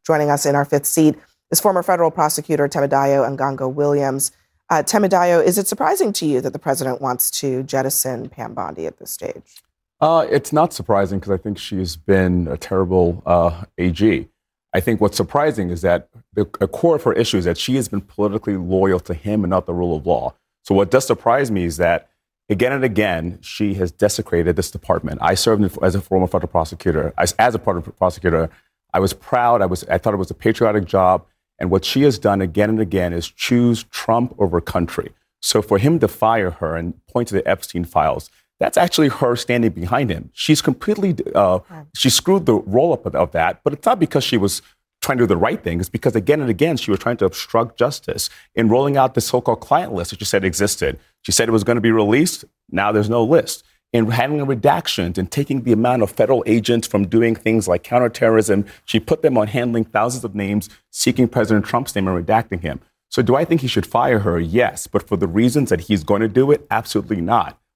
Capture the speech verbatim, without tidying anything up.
Joining us in our fifth seat is former federal prosecutor Temidayo Ngango Williams. Uh, Temidayo, is it surprising to you that the president wants to jettison Pam Bondi at this stage? Uh, it's not surprising because I think she's been a terrible uh, A G. I think what's surprising is that the a core of her issue is that she has been politically loyal to him and not the rule of law. So what does surprise me is that again and again, she has desecrated this department. I served as a former federal prosecutor. As, as a federal prosecutor, I was proud. I was. I thought it was a patriotic job. And what she has done again and again is choose Trump over country. So for him to fire her and point to the Epstein files, that's actually her standing behind him. She's completely, uh, she screwed the roll up of, of that, but it's not because she was trying to do the right thing. It's because again and again, she was trying to obstruct justice in rolling out the so-called client list that she said existed. She said it was going to be released. Now there's no list. In handling redactions and taking the amount of federal agents from doing things like counterterrorism, she put them on handling thousands of names, seeking President Trump's name and redacting him. So do I think he should fire her? Yes. But for the reasons that he's going to do it, absolutely not.